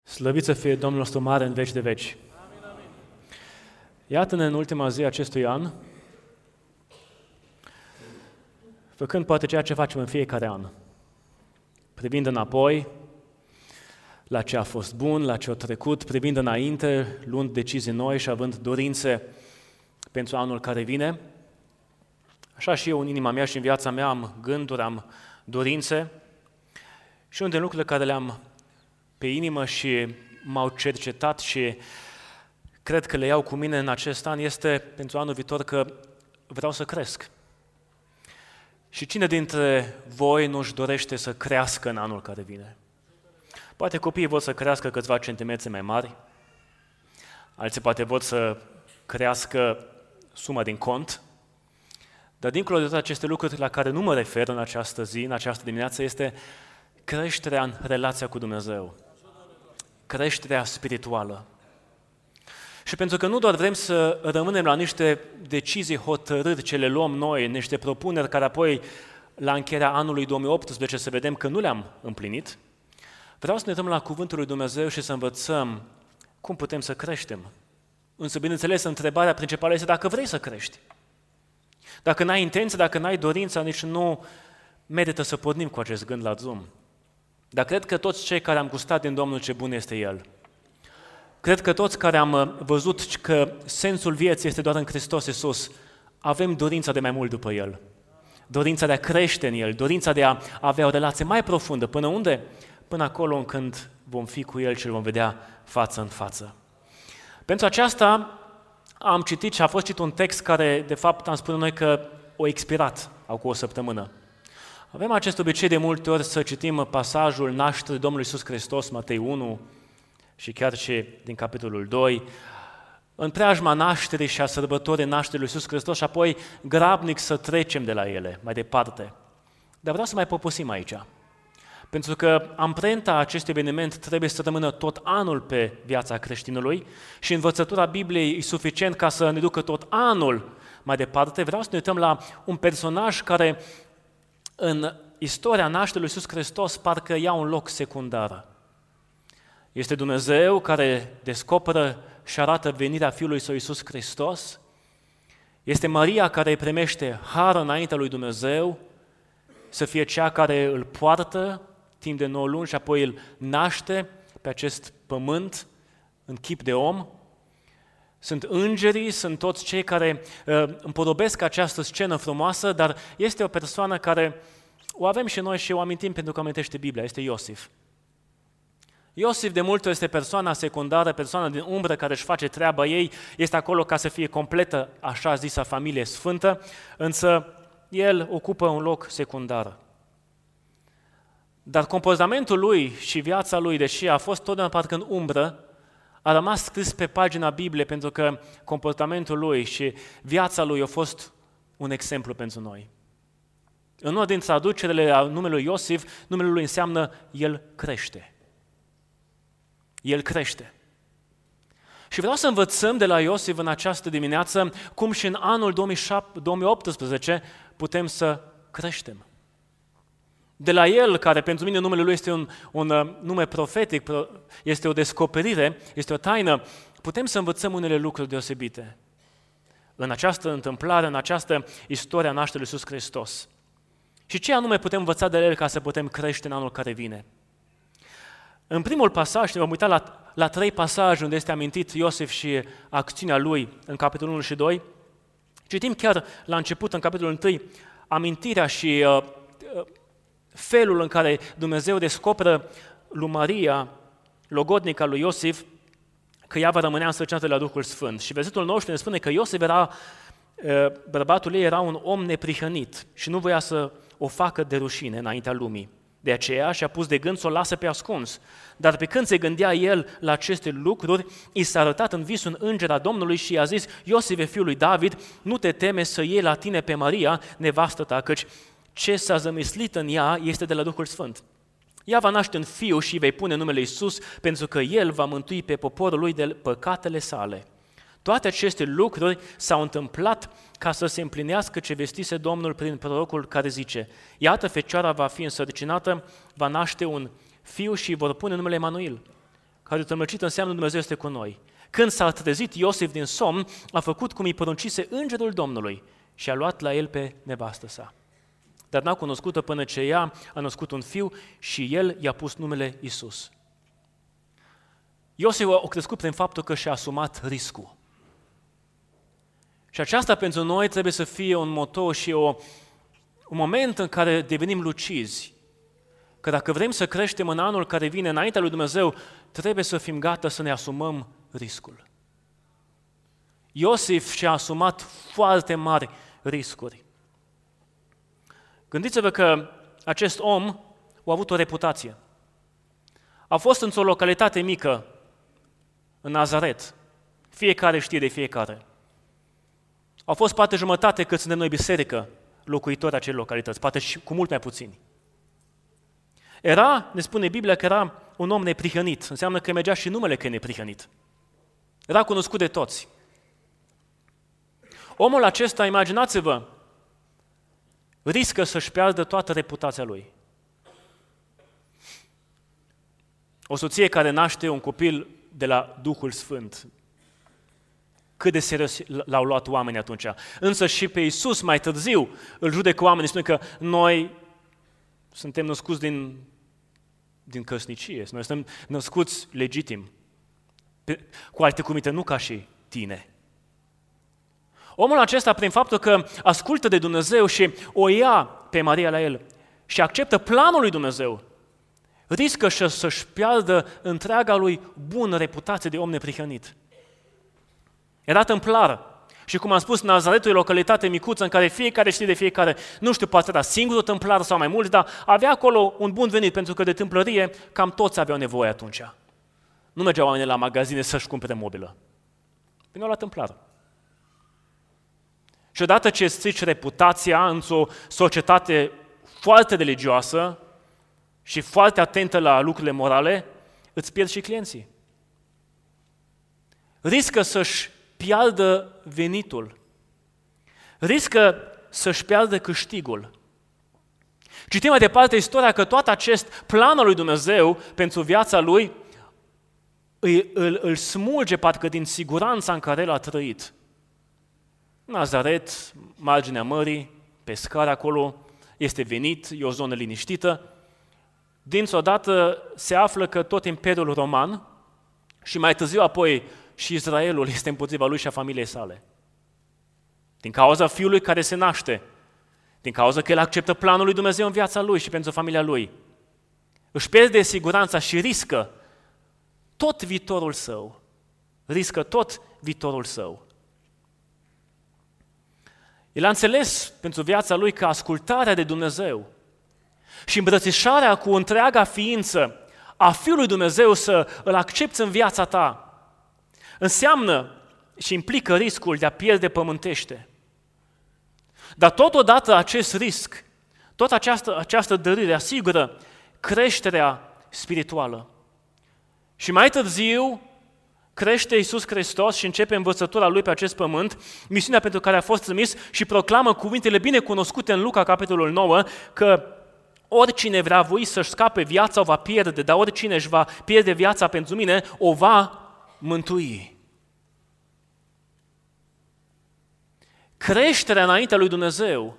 Slăvit să fie Domnul nostru mare în veci de veci. Iată-ne în ultima zi acestui an, făcând poate ceea ce facem în fiecare an, privind înapoi la ce a fost bun, la ce a trecut, privind înainte, luând decizii noi și având dorințe pentru anul care vine. Așa și eu în inima mea și în viața mea am gânduri, am dorințe și unul din lucrurile care le-am pe inimă și m-au cercetat și cred că le iau cu mine în acest an este pentru anul viitor că vreau să cresc. Și cine dintre voi nu-și dorește să crească în anul care vine? Poate copiii vor să crească câțiva centimetri mai mari, alții poate vor să crească suma din cont, dar dincolo de toate aceste lucruri la care nu mă refer în această zi, în această dimineață, este creșterea în relația cu Dumnezeu, creșterea spirituală. Și pentru că nu doar vrem să rămânem la niște decizii hotărâri ce le luăm noi, niște propuneri care apoi la încheierea anului 2018 să vedem că nu le-am împlinit, vreau să ne uităm la Cuvântul lui Dumnezeu și să învățăm cum putem să creștem. Însă, bineînțeles, întrebarea principală este dacă vrei să crești. Dacă n-ai intenție, dacă n-ai dorința, nici nu merită să pornim cu acest gând la drum. Dar cred că toți cei care am gustat din Domnul ce bun este El, cred că toți care am văzut că sensul vieții este doar în Hristos Iisus, avem dorința de mai mult după El, dorința de a crește în El, dorința de a avea o relație mai profundă. Până unde? Până acolo când vom fi cu El și îl vom vedea față în față. Pentru aceasta am citit și a fost citit un text care, de fapt, am spune noi că a expirat cu o săptămână. Avem acest obicei de multe ori să citim pasajul nașterii Domnului Iisus Hristos, Matei 1 și chiar și din capitolul 2, în preajma nașterii și a sărbătorii nașterii lui Iisus Hristos și apoi grabnic să trecem de la ele mai departe. Dar vreau să mai poposim aici, pentru că amprenta acestui eveniment trebuie să rămână tot anul pe viața creștinului și învățătura Bibliei e suficient ca să ne ducă tot anul mai departe. Vreau să ne uităm la un personaj care în istoria nașterii lui Iisus Hristos parcă ia un loc secundar. Este Dumnezeu care descoperă și arată venirea Fiului Său Iisus Hristos. Este Maria care îi primește har înaintea lui Dumnezeu, să fie cea care îl poartă timp de 9 luni și apoi îl naște pe acest pământ în chip de om. Sunt îngerii, sunt toți cei care împodobesc această scenă frumoasă, dar este o persoană care o avem și noi și o amintim pentru că amintește Biblia, este Iosif. Iosif de multe ori este persoana secundară, persoana din umbră care își face treaba ei, este acolo ca să fie completă, așa zisa familie sfântă, însă el ocupă un loc secundar. Dar comportamentul lui și viața lui, deși a fost totdeauna parcă în umbră, a rămas scris pe pagina Bibliei pentru că comportamentul lui și viața lui a fost un exemplu pentru noi. În una din traducerile a numelui Iosif, numele lui înseamnă El crește. El crește. Și vreau să învățăm de la Iosif în această dimineață cum și în anul 2018 putem să creștem. De la el, care pentru mine numele lui este un nume profetic, este o descoperire, este o taină, putem să învățăm unele lucruri deosebite în această întâmplare, în această istorie a nașterii lui Iisus Hristos. Și ce anume putem învăța de el ca să putem crește în anul care vine? În primul pasaj, ne vom uita la 3 pasaje unde este amintit Iosif și acțiunea lui în capitolul 1 și 2. Citim chiar la început, în capitolul 1, amintirea și felul în care Dumnezeu descoperă lui Maria, logodnica lui Iosif, că ea va rămânea însărcinată la Duhul Sfânt. Și versetul 19 ne spune că Iosif bărbatul ei era un om neprihănit și nu voia să o facă de rușine înaintea lumii. De aceea și-a pus de gând să o lasă pe ascuns. Dar pe când se gândea el la aceste lucruri, i s-a arătat în vis un înger a Domnului și i-a zis: Iosife, fiul lui David, nu te teme să iei la tine pe Maria, nevastă ta, căci ce s-a zămislit în ea este de la Duhul Sfânt. Ea va naște un fiu și îi vei pune numele Iisus, pentru că el va mântui pe poporul lui de păcatele sale. Toate aceste lucruri s-au întâmplat ca să se împlinească ce vestise Domnul prin prorocul care zice: iată, fecioara va fi însărcinată, va naște un fiu și îi vor pune numele Emanuel, care tămăcit înseamnă Dumnezeu este cu noi. Când s-a trezit Iosif din somn, a făcut cum îi poruncise îngerul Domnului și a luat la el pe nevastă sa. Dar n-a cunoscut-o până ce ea a născut un fiu și el i-a pus numele Iisus. Iosif a crescut prin faptul că și-a asumat riscul. Și aceasta pentru noi trebuie să fie un moto și un moment în care devenim lucizi. Că dacă vrem să creștem în anul care vine înaintea lui Dumnezeu, trebuie să fim gata să ne asumăm riscul. Iosif și-a asumat foarte mari riscuri. Gândiți-vă că acest om a avut o reputație. A fost într-o localitate mică, în Nazaret. Fiecare știe de fiecare. Au fost poate jumătate cât suntem noi biserică, locuitori acelei localități, poate și cu mult mai puțini. Era, ne spune Biblia, că era un om neprihănit. Înseamnă că mergea și numele că e neprihănit. Era cunoscut de toți. Omul acesta, imaginați-vă, riscă să-și piardă toată reputația lui. O soție care naște un copil de la Duhul Sfânt. Cât de serios l-au luat oamenii atunci. Însă și pe Iisus mai târziu îl judecă oamenii, spune că noi suntem născuți din căsnicie, noi suntem născuți legitim. Cu alte cuvinte, nu ca și tine. Omul acesta, prin faptul că ascultă de Dumnezeu și o ia pe Maria la el și acceptă planul lui Dumnezeu, riscă să-și piardă întreaga lui bună reputație de om neprihănit. Era tâmplar. Și cum am spus, Nazaretul e o localitate micuță în care fiecare știe de fiecare. Nu știu, poate era singurul tâmplar sau mai mulți, dar avea acolo un bun venit, pentru că de tâmplărie cam toți aveau nevoie atunci. Nu mergeau oamenii la magazine să-și cumpere mobilă. Veneau la tâmplar. Și odată ce strici reputația într-o societate foarte religioasă și foarte atentă la lucrurile morale, îți pierzi și clienții. Riscă să-și piardă venitul. Riscă să-și piardă câștigul. Citim mai departe istoria că tot acest plan al lui Dumnezeu pentru viața lui îl smulge parcă din siguranța în care el a trăit. Nazaret, marginea mării, pe scară acolo, este venit, e o zonă liniștită. Dintr-o dată se află că tot Imperiul Roman și mai târziu apoi și Israelul este împotriva lui și a familiei sale. Din cauza fiului care se naște, din cauza că el acceptă planul lui Dumnezeu în viața lui și pentru familia lui, își pierde siguranța și riscă tot viitorul său. Riscă tot viitorul său. El a înțeles pentru viața lui că ascultarea de Dumnezeu și îmbrățișarea cu întreaga ființă a Fiului Dumnezeu să îl accepți în viața ta înseamnă și implică riscul de a pierde pământește. Dar totodată acest risc, tot această dărire asigură creșterea spirituală. Și mai târziu crește Iisus Hristos și începe învățătura Lui pe acest pământ, misiunea pentru care a fost trimis și proclamă cuvintele bine cunoscute în Luca, capitolul 9, că oricine vrea voi să-și scape viața o va pierde, dar oricine își va pierde viața pentru mine o va mântui. Creșterea înaintea lui Dumnezeu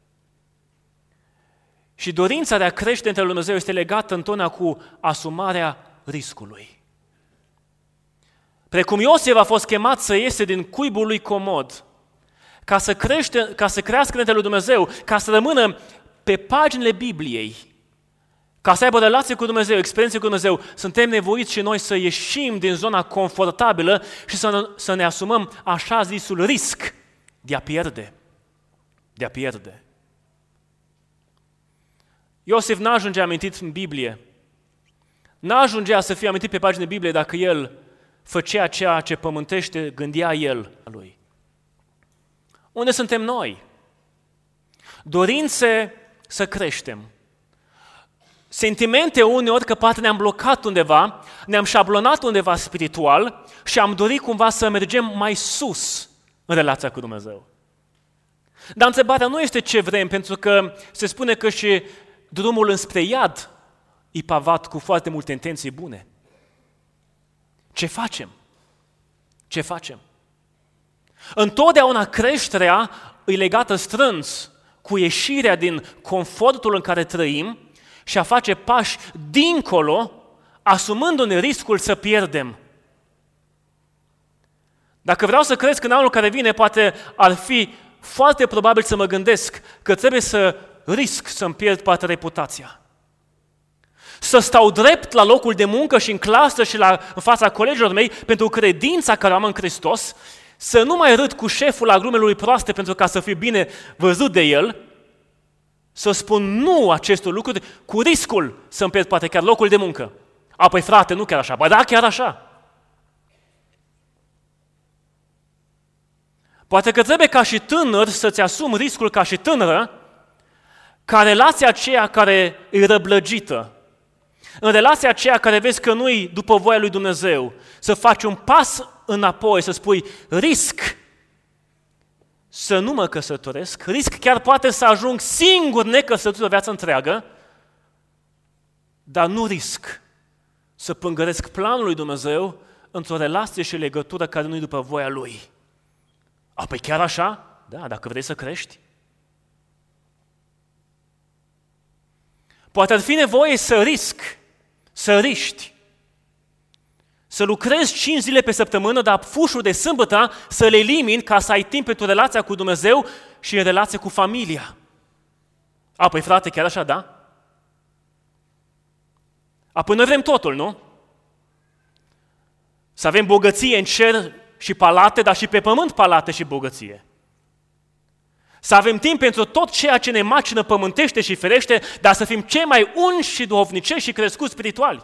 și dorința de a crește înaintea lui Dumnezeu este legată întotdeauna cu asumarea riscului. Precum Iosif a fost chemat să iese din cuibul lui comod, ca să crească înaintea lui Dumnezeu, ca să rămână pe paginile Bibliei, ca să aibă relație cu Dumnezeu, experiențe cu Dumnezeu, suntem nevoiți și noi să ieșim din zona confortabilă și să ne asumăm așa zisul risc de a pierde. De a pierde. Iosif n-ajungea amintit în Biblie. N-ajungea să fie amintit pe paginile Bibliei dacă el făcea ceea ce pământește, gândea el lui. Unde suntem noi? Dorințe să creștem. Sentimente uneori că poate ne-am blocat undeva, ne-am șablonat undeva spiritual și am dorit cumva să mergem mai sus în relația cu Dumnezeu. Dar întrebarea nu este ce vrem, pentru că se spune că și drumul înspre iad e pavat cu foarte multe intenții bune. Ce facem? Ce facem? Întotdeauna creșterea e legată strâns cu ieșirea din confortul în care trăim și a face pași dincolo, asumându-ne riscul să pierdem. Dacă vreau să cresc în anul care vine, poate ar fi foarte probabil să mă gândesc că trebuie să risc să-mi pierd poate reputația. Să stau drept la locul de muncă și în clasă și în fața colegilor mei pentru credința care am în Hristos, să nu mai râd cu șeful la glumele lui proaste pentru ca să fiu bine văzut de el, să spun nu acestor lucruri cu riscul să-mi pierd poate chiar locul de muncă. Apoi frate, nu chiar așa. Ba da, chiar așa. Poate că trebuie ca și tânăr să-ți asumi riscul ca și tânără, ca relația aceea care e răblăgită, în relația aceea care vezi că nu-i după voia lui Dumnezeu, să faci un pas înapoi, să spui risc să nu mă căsătoresc, risc chiar poate să ajung singur necăsătorit o viață întreagă, dar nu risc să pângăresc planul lui Dumnezeu într-o relație și legătură care nu-i după voia Lui. Păi chiar așa? Da, dacă vrei să crești. Poate ar fi nevoie să risc, să riști, să lucrezi 5 zile pe săptămână, dar fușul de sâmbătă să le elimini ca să ai timp pentru relația cu Dumnezeu și în relație cu familia. Păi frate, chiar așa, da? Apoi noi vrem totul, nu? Să avem bogăție în cer și palate, dar și pe pământ palate și bogăție. Să avem timp pentru tot ceea ce ne macină pământește și ferește, dar să fim cei mai unși și duhovnicești și crescuți spirituali.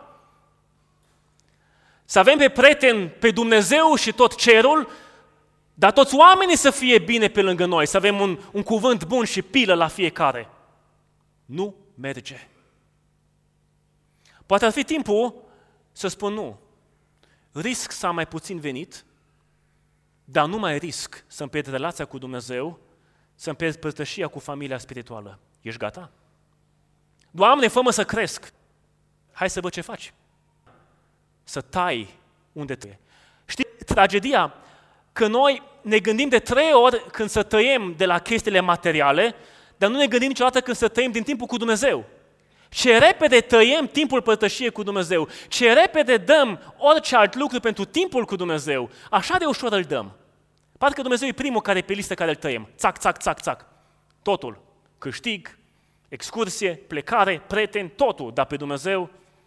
Să avem pe prieteni, pe Dumnezeu și tot cerul, dar toți oamenii să fie bine pe lângă noi, să avem un cuvânt bun și pilă la fiecare. Nu merge. Poate ar fi timpul să spun nu. Risc să am mai puțin venit, dar nu mai risc să-mi pierd relația cu Dumnezeu, să-mi pierd părtășia cu familia spirituală. Ești gata? Doamne, fă-mă să cresc. Hai să văd ce faci. Să tai unde trebuie. Știi, tragedia? Că noi ne gândim de 3 ori când să tăiem de la chestiile materiale, dar nu ne gândim niciodată când să tăiem din timpul cu Dumnezeu. Ce repede tăiem timpul părtășiei cu Dumnezeu, ce repede dăm orice alt lucru pentru timpul cu Dumnezeu, așa de ușor îl dăm. Parcă Dumnezeu e primul care e pe listă care îl tăiem. Țac, țac, țac, țac. Totul. Câștig, excursie, plecare, prieteni, totul. Dar pe Dumnezeu,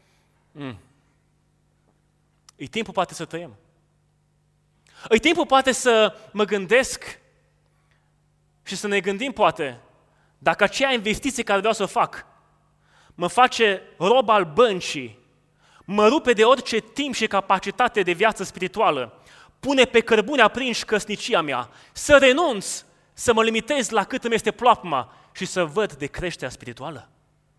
e timpul poate să tăiem. E timpul poate să mă gândesc și să ne gândim poate dacă aceea investiție care vreau să o fac mă face rob al băncii, mă rupe de orice timp și capacitate de viață spirituală, pune pe cărbune aprinși căsnicia mea, să renunț, să mă limitez la cât îmi este ploapma și să văd de creșterea spirituală.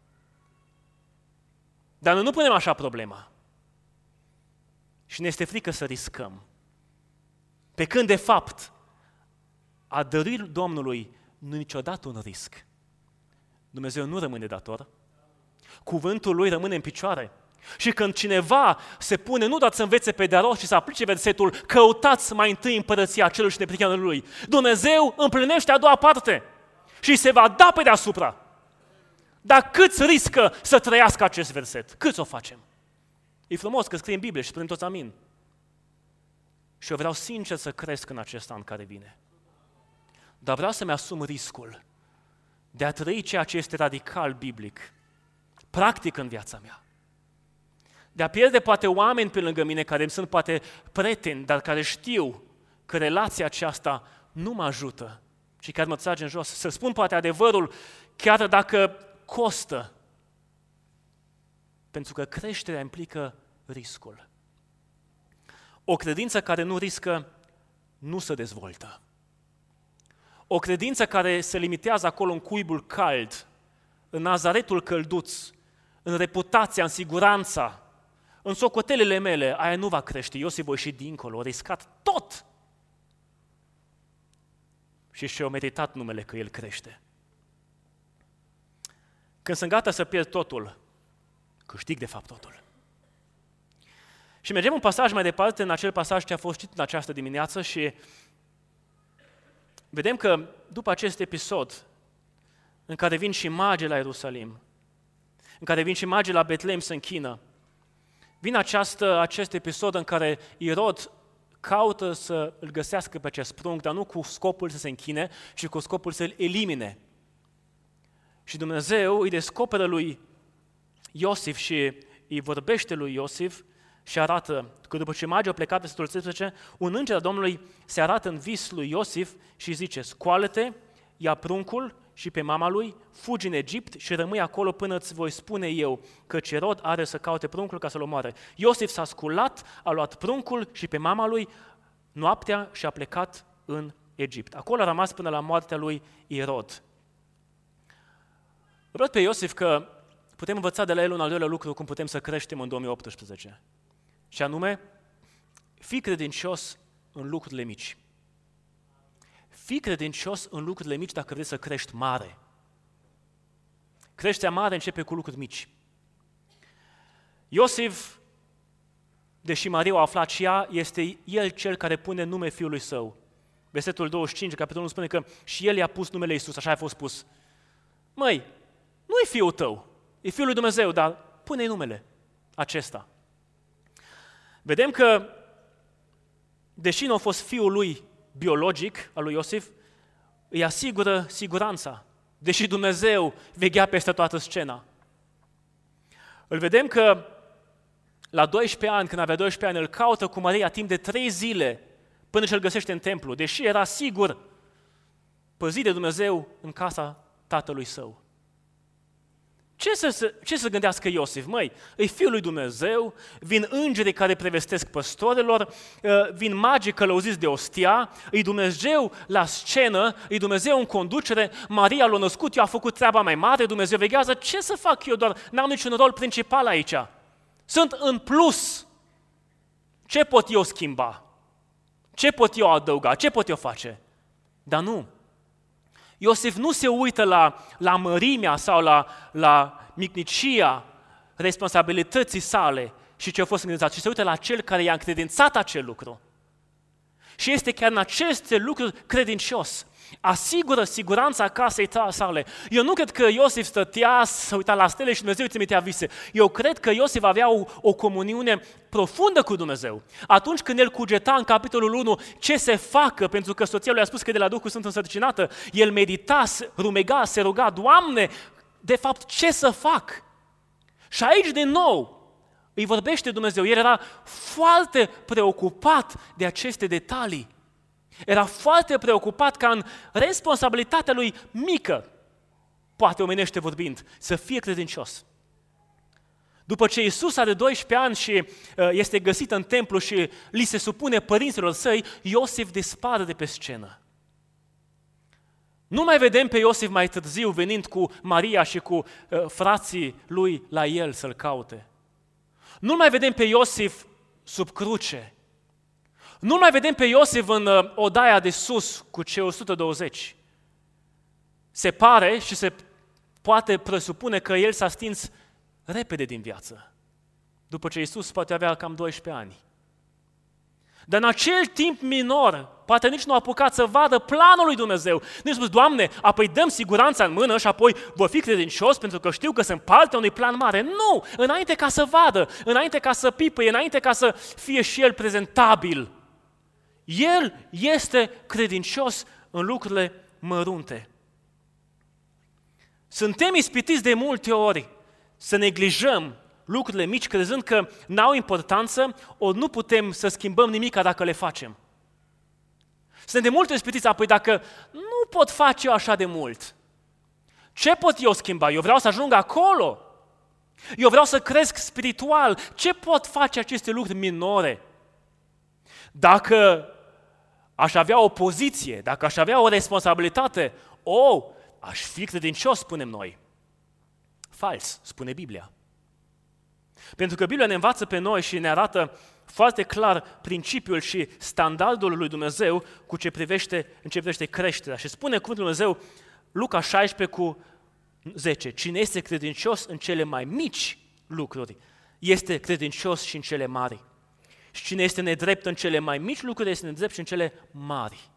Dar noi nu punem așa problema. Și ne este frică să riscăm. Pe când, de fapt, a dări Domnului nu e niciodată un risc. Dumnezeu nu rămâne dator. Cuvântul Lui rămâne în picioare. Și când cineva se pune nu doar să învețe pe de rost și să aplice versetul, căutați mai întâi împărăția celor și neprihănirii Lui, Dumnezeu împlinește a doua parte și se va da pe deasupra. Dar câți riscă să trăiască acest verset? Câți o facem? E frumos că scrie în Biblie și spunem toți amin. Și eu vreau sincer să cresc în acest an care vine. Dar vreau să-mi asum riscul de a trăi ceea ce este radical biblic, practic în viața mea. De a pierde poate oameni pe lângă mine care îmi sunt poate prieteni, dar care știu că relația aceasta nu mă ajută, ci chiar mă trage în jos. Să spun poate adevărul, chiar dacă costă, pentru că creșterea implică riscul. O credință care nu riscă, nu se dezvoltă. O credință care se limitează acolo în cuibul cald, în nazaretul călduț, în reputația, în siguranța, în socotelele mele, aia nu va crește. Iosif voi ieși dincolo, a riscat tot. Și și-a meritat numele că el crește. Când sunt gata să pierd totul, câștig de fapt totul. Și mergem un pasaj mai departe, în acel pasaj ce a fost citit în această dimineață și vedem că după acest episod, în care vin și magii la Ierusalim, în care vin și magii la Betlehem să închină, vine acest episod în care Irod caută să îl găsească pe acest prunc, dar nu cu scopul să se închine, ci cu scopul să-l elimine. Și Dumnezeu îi descoperă lui Iosif și îi vorbește lui Iosif și arată că după ce magii au plecat pe 12, un înger al Domnului se arată în vis lui Iosif și zice: scoală-te, ia pruncul și pe mama lui, fugi în Egipt și rămâi acolo până îți voi spune eu, căci Irod are să caute pruncul ca să-l omoare. Iosif s-a sculat, a luat pruncul și pe mama lui noaptea și a plecat în Egipt. Acolo a rămas până la moartea lui Irod. Văd pe Iosif că putem învăța de la el un al doilea lucru, cum putem să creștem în 2018. Și anume, fii credincios în lucrurile mici. Fii credincios în lucrurile mici dacă vrei să crești mare. Creșterea mare începe cu lucruri mici. Iosif, deși Maria a aflat și ea, este el cel care pune nume fiului său. Versetul 25, capitolul 1 spune că și el i-a pus numele Iisus, așa a fost spus. Măi, nu e fiul tău, e fiul lui Dumnezeu, dar pune-i numele acesta. Vedem că, deși nu a fost fiul lui biologic, al lui Iosif, îi asigură siguranța, deși Dumnezeu veghea peste toată scena. Îl vedem că la 12 ani, când avea 12 ani, îl caută cu Maria timp de 3 zile până ce îl găsește în templu, deși era sigur păzit de Dumnezeu în casa tatălui său. Ce să gândească Iosif? Măi, e fiul lui Dumnezeu, vin îngerii care prevestesc păstorilor, vin magii călăuziți de ostia, e Dumnezeu la scenă, e Dumnezeu în conducere, Maria l-a născut, eu a făcut treaba mai mare, Dumnezeu veghează, ce să fac eu, doar n-am niciun rol principal aici. Sunt în plus. Ce pot eu schimba? Ce pot eu adăuga? Ce pot eu face? Dar nu. Iosif nu se uită la mărimea sau la micnicia responsabilității sale și ce a fost încredințat, ci se uită la cel care i-a încredințat acel lucru. Și este chiar în aceste lucruri credincios. Asigură siguranța casei sale. Eu nu cred că Iosif stătea să uita la stele și Dumnezeu îi trimitea vise. Eu cred că Iosif avea o comuniune profundă cu Dumnezeu. Atunci când el cugeta în capitolul 1 ce se facă, pentru că soția lui a spus că de la Duhul Sfânt însărcinată, el medita, rumega, se ruga: Doamne, de fapt ce să fac? Și aici din nou îi vorbește Dumnezeu. El era foarte preocupat de aceste detalii. Era foarte preocupat ca în responsabilitatea lui mică, poate omenește vorbind, să fie credincios. După ce Iisus are 12 ani și este găsit în templu și li se supune părinților săi, Iosif dispare de pe scenă. Nu mai vedem pe Iosif mai târziu venind cu Maria și cu frații lui la el să-l caute. Nu mai vedem pe Iosif sub cruce. Nu mai vedem pe Iosif în odaia de sus cu cei 120. Se pare și se poate presupune că el s-a stins repede din viață, după ce Iisus poate avea cam 12 ani. Dar în acel timp minor, poate nici nu a apucat să vadă planul lui Dumnezeu. Nu a spus: Doamne, apoi dăm siguranța în mână și apoi voi fi credincios pentru că știu că sunt partea unui plan mare. Nu! Înainte ca să vadă, înainte ca să pipăie, înainte ca să fie și el prezentabil. El este credincios în lucrurile mărunte. Suntem ispitiți de multe ori să neglijăm lucrurile mici, crezând că n-au importanță, ori nu putem să schimbăm nimic dacă le facem. Suntem de multe ori ispitiți, apoi dacă nu pot face eu așa de mult, ce pot eu schimba? Eu vreau să ajung acolo. Eu vreau să cresc spiritual. Ce pot face aceste lucruri minore? Dacă aș avea o poziție, dacă aș avea o responsabilitate, aș fi credincios, spunem noi. Fals, spune Biblia. Pentru că Biblia ne învață pe noi și ne arată foarte clar principiul și standardul lui Dumnezeu în ce privește creșterea. Și spune cuvântul lui Dumnezeu, Luca 16:10, cine este credincios în cele mai mici lucruri, este credincios și în cele mari. Și cine este nedrept în cele mai mici lucruri, este nedrept și în cele mari.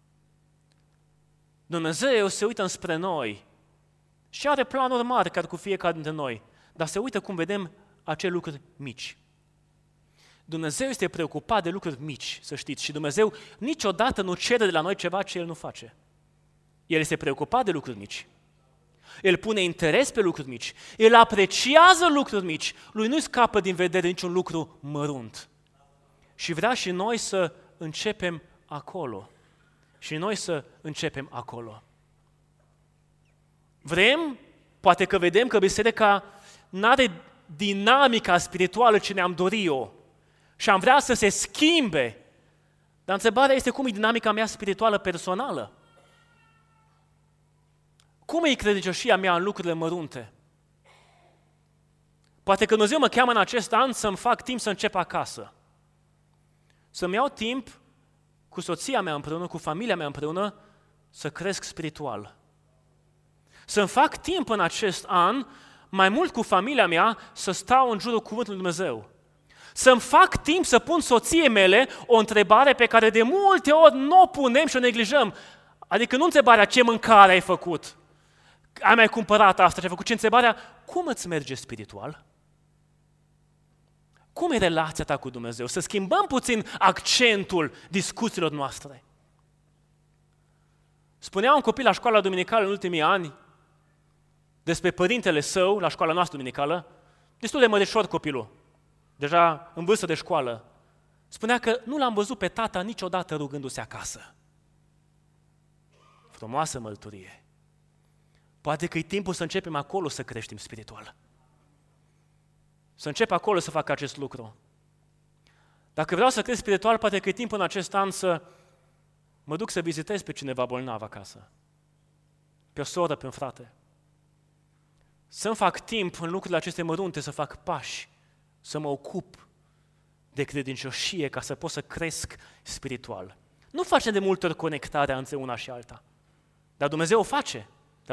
Dumnezeu se uită înspre noi și are planuri mari care cu fiecare dintre noi, dar se uită cum vedem acele lucruri mici. Dumnezeu este preocupat de lucruri mici, să știți, și Dumnezeu niciodată nu cere de la noi ceva ce El nu face. El este preocupat de lucruri mici. El pune interes pe lucruri mici. El apreciază lucruri mici. Lui nu scapă din vedere niciun lucru mărunt. Și vrea și noi să începem acolo. Și noi să începem acolo. Vrem, poate că vedem că biserica n-are dinamica spirituală ce ne-am dorit-o și am vrea să se schimbe. Dar întrebarea este cum e dinamica mea spirituală personală? Cum e credincioșia mea în lucrurile mărunte? Poate că Dumnezeu mă cheamă în acest an să-mi fac timp să încep acasă. Să-mi iau timp cu soția mea împreună, cu familia mea împreună, să cresc spiritual. Să-mi fac timp în acest an, mai mult cu familia mea, să stau în jurul cuvântului Lui Dumnezeu. Să-mi fac timp să pun soției mele o întrebare pe care de multe ori nu o punem și o neglijăm. Adică nu întrebarea ce mâncare ai făcut, ai mai cumpărat asta, ce ai făcut, ci întrebarea cum îți merge spiritual? Cum e relația ta cu Dumnezeu? Să schimbăm puțin accentul discuțiilor noastre. Spunea un copil la școala duminicală în ultimii ani despre părintele său, la școala noastră duminicală, destul de măreșor copilul, deja în vârstă de școală. Spunea că nu l-am văzut pe tata niciodată rugându-se acasă. Frumoasă mărturie. Poate că e timpul să începem acolo să creștem spiritual. Să încep acolo să fac acest lucru. Dacă vreau să cresc spiritual, poate că e timpul în acest an să mă duc să vizitez pe cineva bolnav acasă. Pe o soră, pe un frate. Să-mi fac timp în lucrurile acestea mărunte, să fac pași, să mă ocup de credincioșie ca să pot să cresc spiritual. Nu facem de multe ori conectarea între una și alta. Dar Dumnezeu o face.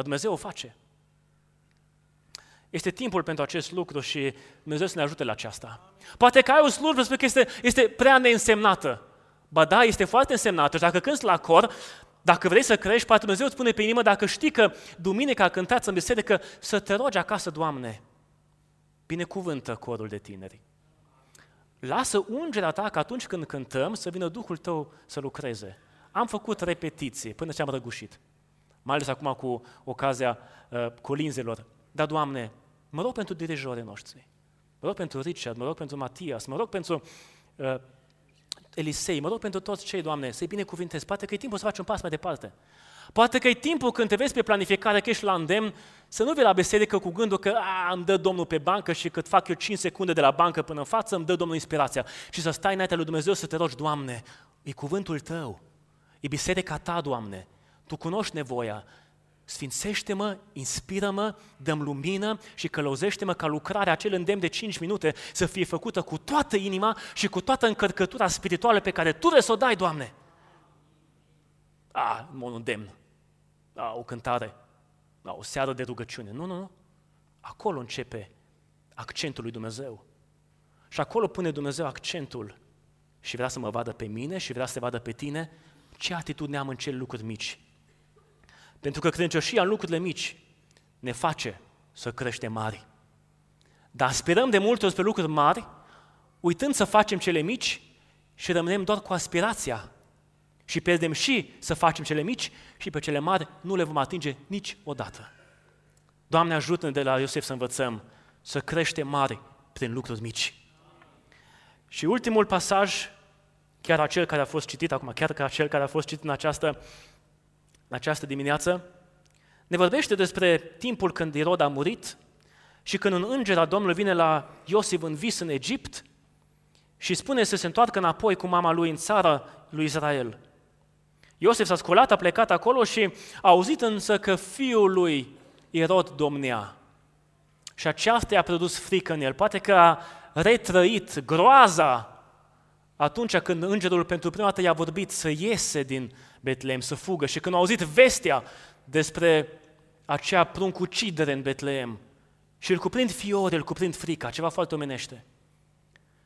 Este timpul pentru acest lucru și Dumnezeu să ne ajute la aceasta. Poate că ai o slujbă spune că este prea neînsemnată. Ba da, este foarte însemnată și dacă cânți la cor, dacă vrei să crești, poate Dumnezeu îți pune pe inimă, dacă știi că duminica cântați în biserică, să te rogi acasă, Doamne, binecuvântă corul de tineri. Lasă ungerea ta că atunci când cântăm să vină Duhul tău să lucreze. Am făcut repetiții până ce am răgușit, mai ales acum cu ocazia colinzelor. Dar, Doamne, mă rog pentru dirijorii noștri, mă rog pentru Richard, mă rog pentru Matias, mă rog pentru Elisei, mă rog pentru toți cei, Doamne, să-i binecuvintezi. Poate că e timpul să faci un pas mai departe. Poate că e timpul când te vezi pe planificare, că ești la îndemn, să nu vii la biserică cu gândul că îmi dă Domnul pe bancă și cât fac eu 5 secunde de la bancă până în față, îmi dă Domnul inspirația. Și să stai înaintea lui Dumnezeu să te rogi, Doamne, e cuvântul Tău, e biserica Ta, Doamne, Tu cunoști nevoia, sfințește-mă, inspiră-mă, dă-mi lumină și călăuzește-mă ca lucrarea, acel îndemn de 5 minute să fie făcută cu toată inima și cu toată încărcătura spirituală pe care Tu trebuie să o dai, Doamne. Un îndemn, o cântare, o seară de rugăciune. Nu. Acolo începe accentul lui Dumnezeu. Și acolo pune Dumnezeu accentul și vrea să mă vadă pe mine și vrea să te vadă pe tine ce atitudine am în cele lucruri mici. Pentru că credincioșia în lucrurile mici ne face să creștem mari. Dar aspirăm de multe ori spre lucruri mari, uitând să facem cele mici și rămânem doar cu aspirația. Și pierdem și să facem cele mici și pe cele mari nu le vom atinge niciodată. Doamne, ajută-ne de la Iosif să învățăm să creștem mari prin lucruri mici. Și ultimul pasaj, chiar acel care a fost citit acum, în această dimineață, ne vorbește despre timpul când Irod a murit și când un înger al Domnului vine la Iosif în vis în Egipt și spune să se întoarcă înapoi cu mama lui în țara lui Israel. Iosif s-a sculat, a plecat acolo și a auzit însă că fiul lui Irod domnea. Și aceasta i-a produs frică în el. Poate că a retrăit groaza atunci când îngerul pentru prima dată i-a vorbit să iese din Betlehem, să fugă. Și când a auzit vestea despre acea pruncucidere în Betlehem și îl cuprind fiori, îl cuprind frica, ceva foarte omenește.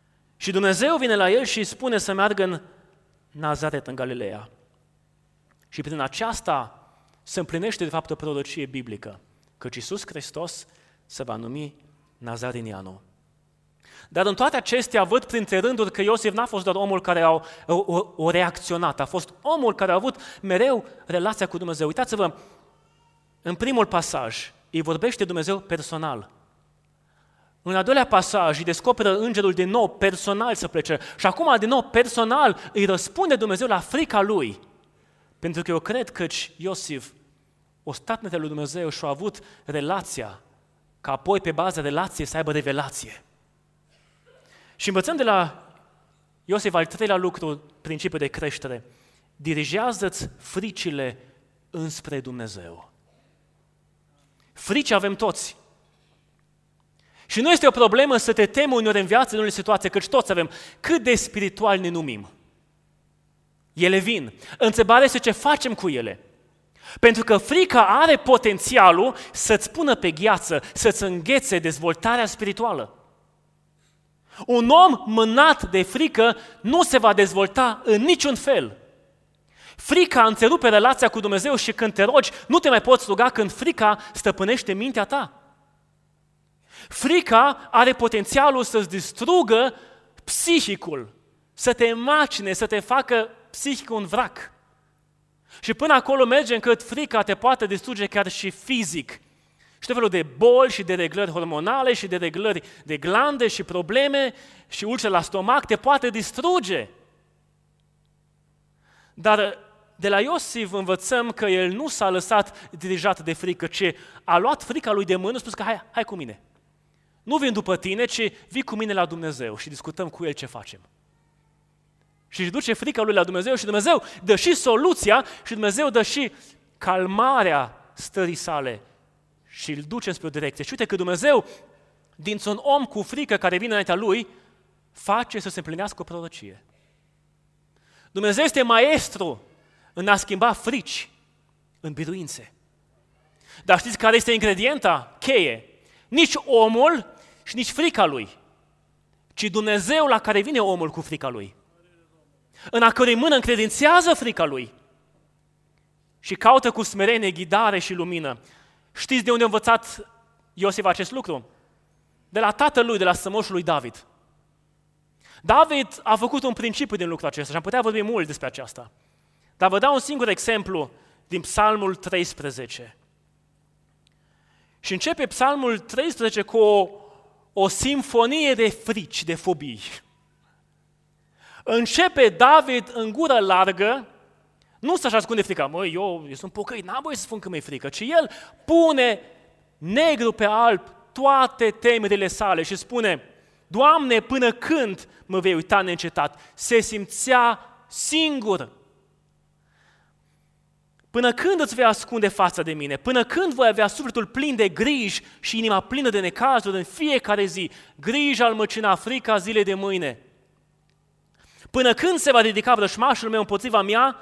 Și Dumnezeu vine la el și îi spune să meargă în Nazaret, în Galileea. Și prin aceasta se împlinește de fapt o prorocie biblică, căci Iisus Hristos se va numi Nazarenianul. Dar în toate acestea văd printre rânduri că Iosif n-a fost doar omul care a reacționat, a fost omul care a avut mereu relația cu Dumnezeu. Uitați-vă, în primul pasaj îi vorbește Dumnezeu personal. În al doilea pasaj îi descoperă îngerul din nou personal să plece. Și acum din nou personal îi răspunde Dumnezeu la frica lui. Pentru că eu cred că Iosif o stat înaintea lui Dumnezeu și a avut relația, ca apoi pe baza relației să aibă revelație. Și învățăm de la Iosif al treilea lucru, principiul de creștere. Dirigează-ți fricile înspre Dumnezeu. Frici avem toți. Și nu este o problemă să te temi uneori în viață, în unele situații, căci toți avem. Cât de spiritual ne numim? Ele vin. Întrebarea este ce facem cu ele. Pentru că frica are potențialul să-ți pună pe gheață, să-ți înghețe dezvoltarea spirituală. Un om mânat de frică nu se va dezvolta în niciun fel. Frica întrerupe relația cu Dumnezeu și când te rogi, nu te mai poți ruga când frica stăpânește mintea ta. Frica are potențialul să-ți distrugă psihicul, să te macine, să te facă psihic un vrac. Și până acolo merge încât frica te poate distruge chiar și fizic. Și tot felul de boli și de reglări hormonale și de reglări de glande și probleme și ulcere la stomac te poate distruge. Dar de la Iosif învățăm că el nu s-a lăsat dirijat de frică, ci a luat frica lui de mână și a spus că hai cu mine. Nu vin după tine, ci vii cu mine la Dumnezeu și discutăm cu El ce facem. Și își duce frica lui la Dumnezeu și Dumnezeu dă și soluția și Dumnezeu dă și calmarea stării sale și îl duce spre o direcție. Și uite că Dumnezeu, dintr-un om cu frică care vine înaintea lui, face să se împlinească o prorocie. Dumnezeu este maestru în a schimba frici în biruințe. Dar știți care este ingredienta cheie? Nici omul și nici frica lui, ci Dumnezeu la care vine omul cu frica lui, în a cărei mână încredințează frica lui și caută cu smerenie, ghidare și lumină. Știți de unde a învățat Iosif acest lucru? De la tatăl lui, de la strămoșul lui David. David a făcut un principiu din lucrul acesta și am putea vorbi mult despre aceasta. Dar vă dau un singur exemplu din Psalmul 13. Și începe Psalmul 13 cu o simfonie de frici, de fobii. Începe David în gură largă, nu să-și ascunde frica, măi, eu sunt pocăit, n-am voie să spun că mi-e frică, ci el pune negru pe alb toate temerile sale și spune, Doamne, până când mă vei uita neîncetat? Se simțea singur. Până când îți vei ascunde fața de mine? Până când voi avea sufletul plin de griji și inima plină de necazuri în fiecare zi? Grija îl măcina, frica zilei de mâine. Până când se va ridica vrășmașul meu împotriva mea?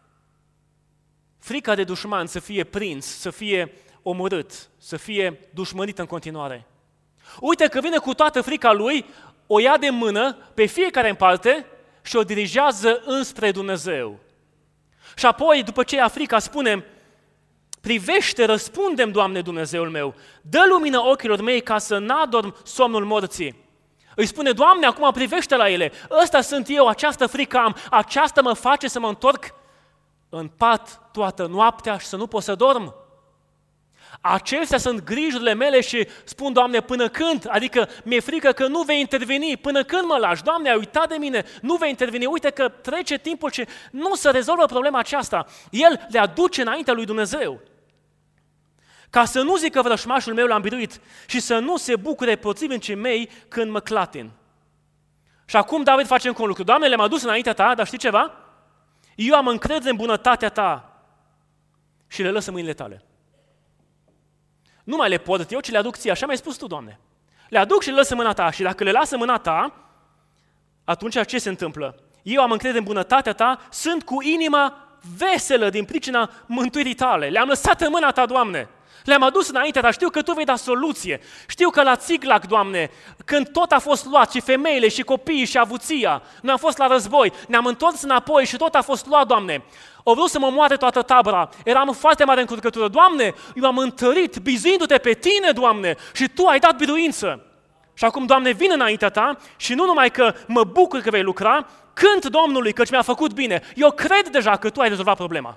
Frica de dușman să fie prins, să fie omorât, să fie dușmănit în continuare. Uite că vine cu toată frica lui, o ia de mână pe fiecare în parte și o dirigează înspre Dumnezeu. Și apoi, după ce ia frica, spune, privește, răspunde-mi, Doamne Dumnezeul meu, dă lumină ochilor mei ca să n-adorm somnul morții. Îi spune, Doamne, acum privește la ele, ăsta sunt eu, această frică am, aceasta mă face să mă întorc în pat toată noaptea și să nu pot să dorm. Acestea sunt grijurile mele și spun, Doamne, până când? Adică mi-e frică că nu vei interveni, până când mă lași? Doamne, ai uitat de mine, nu vei interveni, uite că trece timpul și nu se rezolvă problema aceasta. El le aduce înaintea lui Dumnezeu. Ca să nu zică vrășmașul meu l-am biruit și să nu se bucure potrivnicii mei când mă clatin. Și acum David face încă un lucru. Doamne, le-am adus înaintea ta, dar știi ceva? Eu am încredere în bunătatea ta și le lăs în mâinile tale. Nu mai le pot eu, ci le aduc ție, așa mi-ai spus tu, Doamne. Le aduc și le las în mâna ta și dacă le las în mâna ta, atunci ce se întâmplă? Eu am încredere în bunătatea ta, sunt cu inima veselă din pricina mântuirii tale. Le-am lăsat în mâna ta, Doamne. Le-am adus înainte, dar știu că Tu vei da soluție. Știu că la Țiclac, Doamne, când tot a fost luat, și femeile, și copiii, și avuția, noi am fost la război, ne-am întors înapoi și tot a fost luat, Doamne. Au vrut să mă moare toată tabăra, eram foarte mare încurcătură. Doamne, eu am întărit, bizuindu-Te pe Tine, Doamne, și Tu ai dat biruință. Și acum, Doamne, vin înaintea Ta și nu numai că mă bucur că vei lucra, cânt Domnului căci mi-a făcut bine. Eu cred deja că Tu ai rezolvat problema.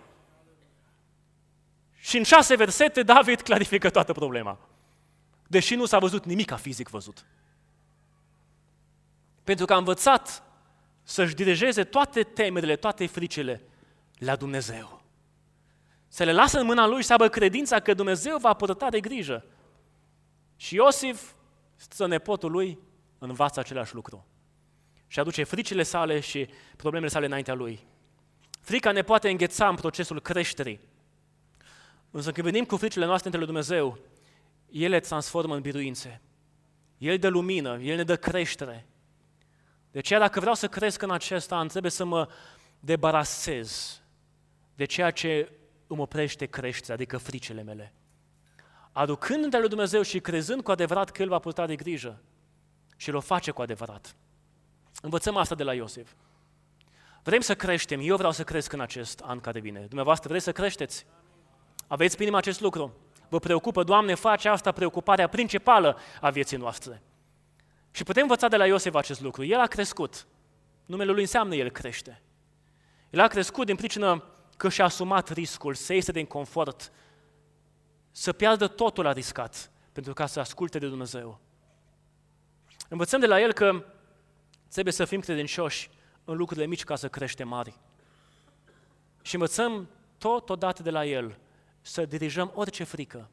Și în 6 versete David clarifică toată problema. Deși nu s-a văzut nimic fizic văzut. Pentru că a învățat să-și dirigeze toate temerile, toate fricile la Dumnezeu. Să le lasă în mâna Lui și să aibă credința că Dumnezeu va purta de grijă. Și Iosif, strănepotul lui, învață același lucru. Și aduce fricile sale și problemele sale înaintea lui. Frica ne poate îngheța în procesul creșterii. Însă când venim cu fricile noastre între lui Dumnezeu, El le transformă în biruințe. El dă lumină, El ne dă creștere. De aceea, dacă vreau să cresc în acest an, trebuie să mă debarasez de ceea ce îmi oprește creșterea, adică fricile mele. Aducând între lui Dumnezeu și crezând cu adevărat că El va purta de grijă și El o face cu adevărat. Învățăm asta de la Iosif. Vrem să creștem, eu vreau să cresc în acest an care vine. Dumneavoastră vreți să creșteți? Aveți pe inimă acest lucru? Vă preocupă, Doamne, face asta preocuparea principală a vieții noastre. Și putem învăța de la Iosif acest lucru. El a crescut. Numele lui înseamnă El crește. El a crescut din pricină că și-a asumat riscul să iese din confort, să piardă totul la riscat, pentru ca să asculte de Dumnezeu. Învățăm de la el că trebuie să fim credincioși în lucrurile mici ca să creștem mari. Și învățăm totodată de la el să dirijăm orice frică,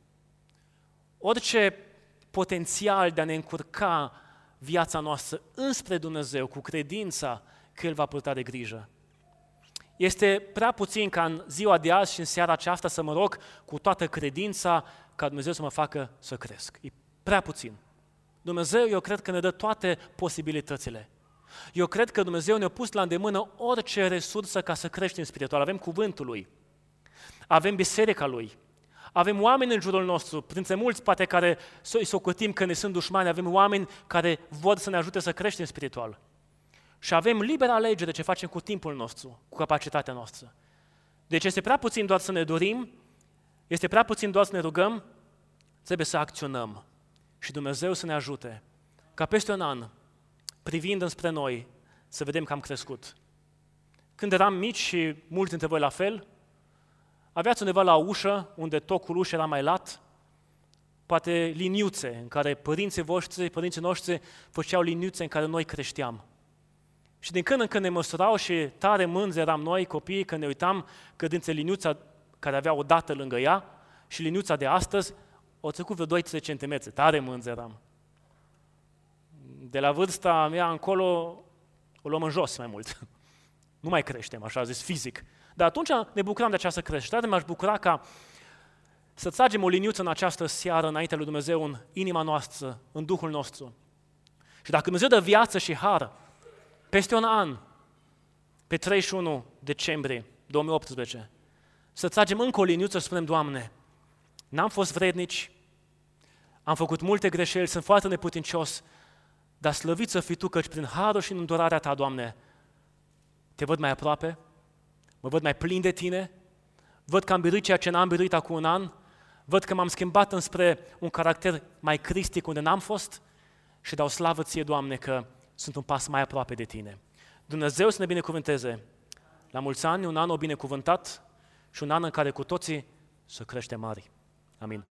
orice potențial de a ne încurca viața noastră înspre Dumnezeu cu credința că El va purta de grijă. Este prea puțin ca în ziua de azi și în seara aceasta să mă rog cu toată credința ca Dumnezeu să mă facă să cresc. E prea puțin. Dumnezeu, eu cred că ne dă toate posibilitățile. Eu cred că Dumnezeu ne-a pus la îndemână orice resursă ca să creștem spiritual. Avem cuvântul Lui, avem biserica Lui, avem oameni în jurul nostru, printre mulți poate care îi socotim că ne sunt dușmani, avem oameni care vor să ne ajute să creștem spiritual. Și avem liberă alegere ce facem cu timpul nostru, cu capacitatea noastră. Deci este prea puțin doar să ne dorim, este prea puțin doar să ne rugăm, trebuie să acționăm. Și Dumnezeu să ne ajute ca peste un an, privind înspre noi, să vedem că am crescut. Când eram mici și mulți dintre voi la fel, aveați undeva la ușă, unde tocul ușii era mai lat, poate liniuțe în care părinții noștri făceau liniuțe în care noi creșteam. Și din când în când ne măsurau și tare mânzi eram noi, copiii, când ne uitam că dintre liniuța care avea o dată lângă ea și liniuța de astăzi, o trecut vreo 2-3 centimetri, tare mânzi eram. De la vârsta mea încolo o luăm în jos mai mult. Nu mai creștem, așa zis, fizic. Dar atunci ne bucuram de această creștere, m-aș bucura ca să tragem o liniuță în această seară înaintea lui Dumnezeu în inima noastră, în Duhul nostru. Și dacă Dumnezeu dă viață și har, peste un an, pe 31 decembrie 2018, să tragem încă o liniuță și spunem, Doamne, n-am fost vrednici, am făcut multe greșeli, sunt foarte neputincios, dar slăvit să fii Tu, căci prin harul și în îndurarea Ta, Doamne, Te văd mai aproape, mă văd mai plin de Tine, văd că am biruit ceea ce n-am biruit acum un an, văd că m-am schimbat înspre un caracter mai cristic unde n-am fost și dau slavă Ție, Doamne, că sunt un pas mai aproape de Tine. Dumnezeu să ne binecuvânteze. La mulți ani, un an o binecuvântat și un an în care cu toții să creștem mari. Amin.